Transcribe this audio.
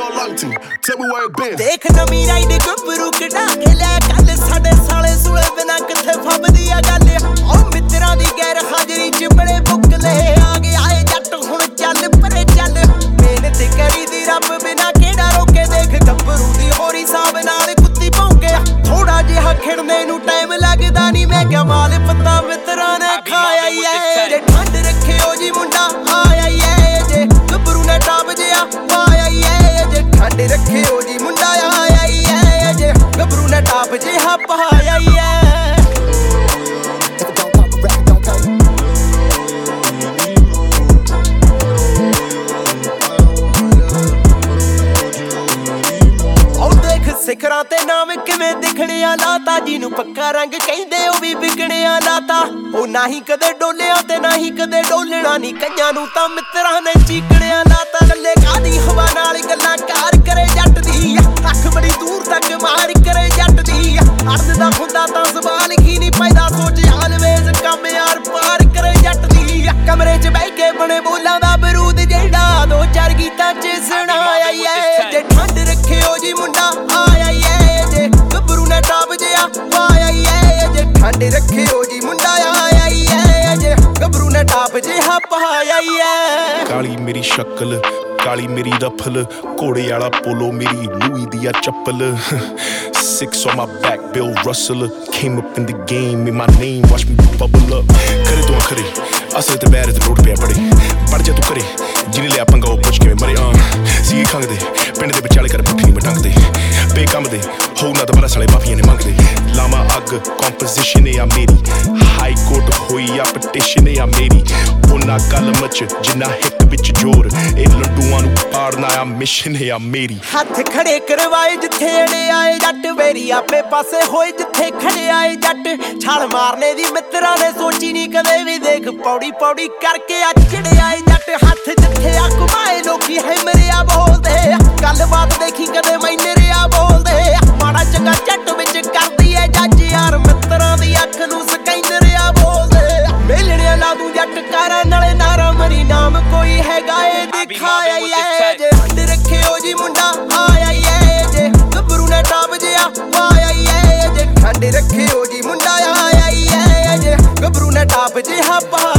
not locked in. Tell me where it been. देख नवी ride गब्बरू कढा के लै कल साडे साले सुले बिना किथे फबदी आ गल ओ मित्तरां दी गैर हाजरी च बड़े बुकले आ गए आए जट हुण चल परे चल मेहनत करी दी रब बिना केड़ा रोके देख गब्बरू दी होरी साहब नाल कुत्ती भौंके थोड़ा जिहा खिड़ने नू टाइम लगदा नी मैं क्या माल पत्ता मित्तरां ने खाया ऐ जे ठंड रखे ओ जी मुंडा आया ऐ जे गब्बरू ने टाप जिया पाया ऐ जे ठंड रखे ओ जी मुंडा आया ऐ जे गब्बरू ने टाप जिहा पाया ऐ ਸਿਖਰਾਂ ਤੇ ਨਾਮ ਕਿਵੇਂ ਦਿਖਣਿਆ ਲਾਤਾ ਜਿਹਨੂੰ ਪੱਕਾ ਰੰਗ ਕਹਿੰਦੇ ਉਹ ਵੀ ਵਿਗਣਿਆ ਲਾਤਾ ਉਹ ਨਾ ਹੀ ਕਦੇ ਡੋਲਿਆ ਤੇ ਨਾ ਹੀ ਕਦੇ ਡੋਲਣਾ ਨਹੀਂ ਕਈਆਂ ਨੂੰ ਤਾਂ ਮਿੱਤਰਾਂ ਨੇ ਚੀਕਣਿਆ ਲਾਤਾ ਕੱਲੇ ਕਾਦੀ ਹਵਾ ਨਾਲ ਗੱਲਾਂ ਕਾਰ ਕਰੇ ਜੱਟ ਦੀ ਅੱਖ ਬੜੀ ਦੂਰ ਤੱਕ ਮਾਰ ਕਰੇ ਜੱਟ ਦੀ ਅਰਦ ਦਾ ਹੁੰਦਾ ਤਾਂ ਸਵਾਲ ਹੀ ਨਹੀਂ ਪੈਦਾ ਸੋਚ ਆਲਵੇਜ਼ ਕੰਮ ਯਾਰ ਪਾਰ ਕਰੇ ਜੱਟ ਦੀ ਕਮਰੇ 'ਚ ਬਹਿ ਕੇ ਬਣੇ ਬੋਲਾਂ ਦਾ ਬਰੂਦ ਜਿਹੜਾ ਦੋ ਚਾਰ ਗੀਤਾਂ 'ਚ ਸੁਣਾਇਆ ਏ ਜੇ ਠੰਡ ਰੱਖਿਓ ਜੀ ਮੁੰਡਾ ਠੰਡ ਰੱਖਿਓ ਜੀ ਮੁੰਡਾ ਆਇਆ ਈ ਜੇ ਗੱਭਰੂ ਨੇ ਟਾਪ ਜਿਹਾ ਪਾਇਆ ਈ ਕਾਲੀ ਮੇਰੀ ਸ਼ਕਲ ਕਾਲੀ ਮੇਰੀ ਰਫਲ ਘੋੜੇ ਵਾਲਾ ਪੋਲੋ ਮੇਰੀ ਲੂਈ ਦੀ ਆ ਚੱਪਲ 6 on my back Bill Russell came up in the game in my name watch me bubble up ਕਰੇ ਤੂੰ ਖਰੇ ਅਸਲ ਤੇ ਬੈਰ ਤੇ ਰੋਡ ਪਿਆ ਬੜੇ ਪੜ ਜਾ ਤੂੰ ਕਰੇ ਜਿਹਨੇ ਲਿਆ ਪੰਗਾ ਉਹ ਪੁੱਛ ਕੇ ਮਰੇ ਸੀ ਖੰਗਦੇ ਪਿੰਡ ਦੇ ਵਿਚਾਲੇ ਕਰ ਪੁੱਠੀ ਮਟੰਗਦੇ ਬੇਕੰਮ ਦੇ ਹੋ ਨਾ ਤਾਂ ਸਾਲੇ ਮਾਫੀਆਂ ਨੇ ਮੰਗਦੇ ਲਾਮਾ ਅੱਗ ਕੰਪੋਜੀਸ਼ਨ ਆ ਮੇਰੀ ਹਾਈ ਕੋਰਟ ਹੋਈ ਆ ਪਟੀਸ਼ਨ ਆ ਮੇਰੀ ਉਹਨਾਂ ਕਲਮ ਚ ਜਿੰਨਾ ਹਿੱਕ ਵਿੱਚ ਜੋਰ ਇਹ ਲੱਡੂਆਂ ਨੂੰ ਪਾੜਨਾ ਆ ਮਿਸ਼ਨ ਆ ਮੇਰੀ ਹੱਥ ਖੜੇ ਕਰਵਾਏ ਜਿੱਥੇ ਅੜੇ ਆਏ ਜੱਟ ਵੇਰੀ ਆਪੇ ਪਾਸੇ ਹੋਏ ਜਿੱਥੇ ਖੜੇ ਆਏ ਜੱਟ ਛਾਲ ਮਾਰਨੇ ਦੀ ਮਿੱਤਰਾਂ ਨੇ ਸੋਚੀ ਨਹੀਂ ਕਦੇ ਵੀ ਦੇਖ ਪੌੜੀ ਪੌੜੀ ਕਰਕੇ ਆ ਚੜੇ ਆਏ ਜੱਟ ਹੱਥ ਜਿੱਥੇ ਆ ਘੁਮਾਏ ਲੋਕੀ ਹੈ ਮਰਿਆ ਬੋਲਦੇ ਗੱਲਬਾਤ ਦੇਖੀ ਕਦੇ ਮੈਨੇ ਰਿਆ ਬੋਲਦੇ ਮਾੜਾ ਚੰਗਾ ਜੱਟ ਵਿੱਚ ਕਰਦੀ ਐ ਜੱਜ ਯਾਰ ਮਿੱਤਰਾਂ ਦੀ ਅੱਖ ਨੂੰ ਸਕੈਨਰ ਆ ਬੋਲਦੇ ਮੇਲਣਿਆ ਲਾ ਦੂੰ ਜੱਟ ਕਾਰਾਂ ਨਾਲੇ ਨਾਰਾ ਮਰੀ ਨਾਮ ਕੋਈ ਹੈਗਾ ਏ ਦਿਖਾਇਆ ਏ ਜੇ ਠੰਡ ਰੱਖਿਓ ਜੀ ਮੁੰਡਾ ਆਇਆ ਏ ਜੇ ਗੱਭਰੂ ਨੇ ਟਾਪ ਜਿਆ ਪਾਇਆ ਏ ਜੇ ਠੰਡ ਰੱਖਿਓ ਜੀ ਮੁੰਡਾ ਆਇਆ ਏ ਜੇ ਗੱਭਰੂ ਨੇ ਟਾਪ ਜਿਹਾ